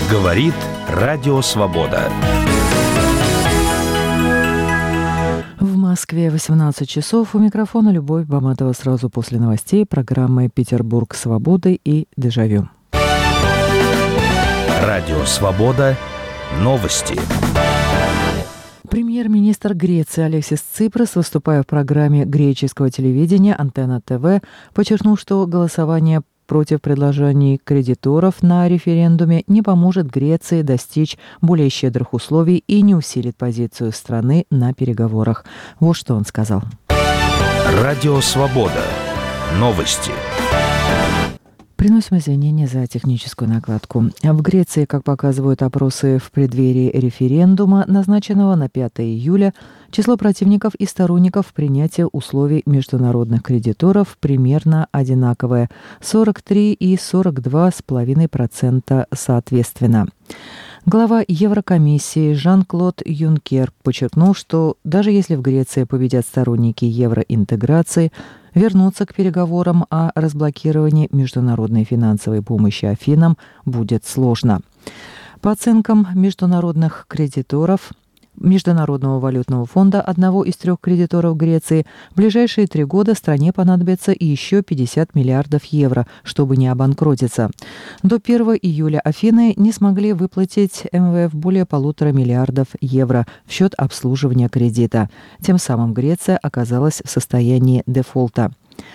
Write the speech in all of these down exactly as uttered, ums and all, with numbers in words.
Говорит Радио Свобода. В Москве восемнадцать часов. У микрофона Любовь Баматова. Сразу после новостей программы «Петербург свободы» и «Дежавю». Радио Свобода. Новости. Премьер-министр Греции Алексис Ципрас, выступая в программе греческого телевидения «Антенна ТВ», подчеркнул, что голосование против предложений кредиторов на референдуме не поможет Греции достичь более щедрых условий и не усилит позицию страны на переговорах. Вот что он сказал. Радио Свобода. Новости. Приносим извинения за техническую накладку. В Греции, как показывают опросы в преддверии референдума, назначенного на пятое июля, число противников и сторонников принятия условий международных кредиторов примерно одинаковое – сорок три и сорок два целых пять десятых процента соответственно. Глава Еврокомиссии Жан-Клод Юнкер подчеркнул, что даже если в Греции победят сторонники евроинтеграции, вернуться к переговорам о разблокировании международной финансовой помощи Афинам будет сложно. По оценкам международных кредиторов Международного валютного фонда, одного из трех кредиторов Греции, в ближайшие три года стране понадобится еще пятьдесят миллиардов евро, чтобы не обанкротиться. До первого июля Афины не смогли выплатить эм вэ эф более полутора миллиардов евро в счет обслуживания кредита. Тем самым Греция оказалась в состоянии дефолта.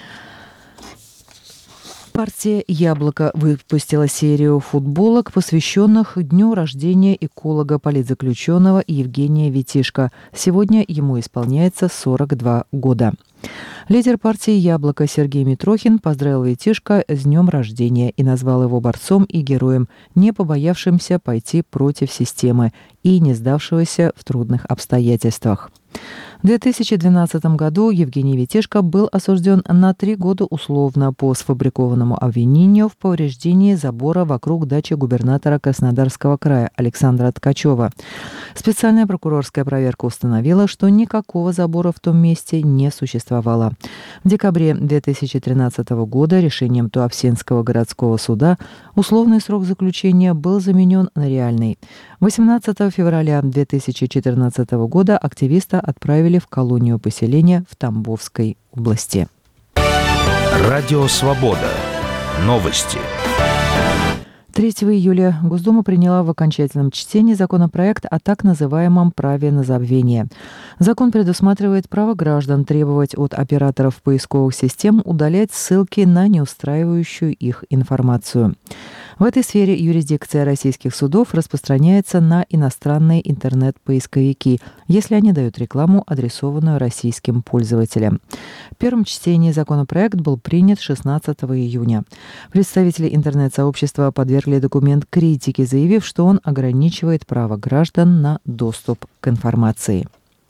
Партия «Яблоко» выпустила серию футболок, посвященных дню рождения эколога-политзаключенного Евгения Витишко. Сегодня ему исполняется сорок два года. Лидер партии «Яблоко» Сергей Митрохин поздравил Витишко с днем рождения и назвал его борцом и героем, не побоявшимся пойти против системы и не сдавшегося в трудных обстоятельствах. В две тысячи двенадцатом году Евгений Витишко был осужден на три года условно по сфабрикованному обвинению в повреждении забора вокруг дачи губернатора Краснодарского края Александра Ткачева. Специальная прокурорская проверка установила, что никакого забора в том месте не существовало. В декабре две тысячи тринадцатого года решением Туапсинского городского суда условный срок заключения был заменен на реальный. восемнадцатого февраля две тысячи четырнадцатого года активиста отправили в колонию поселения в Тамбовской области. Радио Свобода. Новости. третьего июля Госдума приняла в окончательном чтении законопроект о так называемом праве на забвение. Закон предусматривает право граждан требовать от операторов поисковых систем удалять ссылки на неустраивающую их информацию. В этой сфере юрисдикция российских судов распространяется на иностранные интернет-поисковики, если они дают рекламу, адресованную российским пользователям. В первом чтении законопроект был принят шестнадцатого июня. Представители интернет-сообщества подвергли документ критике, заявив, что он ограничивает право граждан на доступ к информации.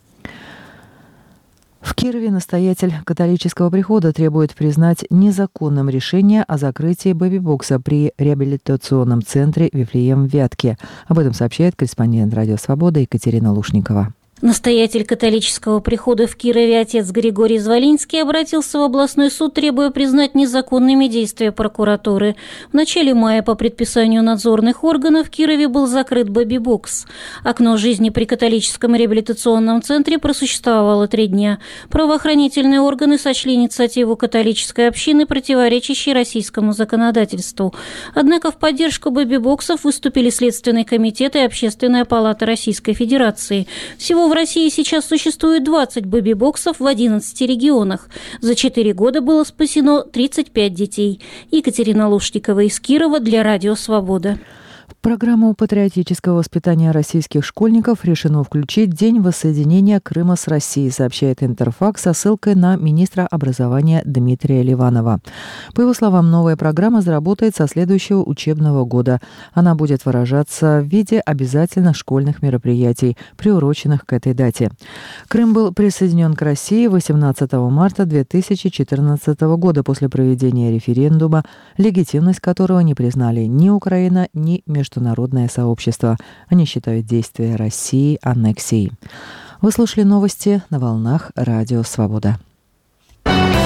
В Кирове настоятель католического прихода требует признать незаконным решение о закрытии бэби-бокса при реабилитационном центре «Вифлеем» в Вятке. Об этом сообщает корреспондент «Радио Свобода» Екатерина Лушникова. Настоятель католического прихода в Кирове отец Григорий Звалинский обратился в областной суд, требуя признать незаконными действия прокуратуры. В начале мая по предписанию надзорных органов в Кирове был закрыт бэби-бокс. Окно жизни при католическом реабилитационном центре просуществовало три дня. Правоохранительные органы сочли инициативу католической общины противоречащей российскому законодательству. Однако в поддержку бэби-боксов выступили Следственный комитет и Общественная палата Российской Федерации. Всего в России сейчас существует двадцать бэби-боксов в одиннадцати регионах. За четыре года было спасено тридцать пять детей. Екатерина Лушникова из Кирова для Радио Свобода. В программу патриотического воспитания российских школьников решено включить День воссоединения Крыма с Россией, сообщает Интерфакс со ссылкой на министра образования Дмитрия Ливанова. По его словам, новая программа заработает со следующего учебного года. Она будет выражаться в виде обязательных школьных мероприятий, приуроченных к этой дате. Крым был присоединен к России восемнадцатого марта две тысячи четырнадцатого года после проведения референдума, легитимность которого не признали ни Украина, ни международные Международное сообщество. Они считают действия России аннексией. Вы слушали новости на волнах Радио Свобода.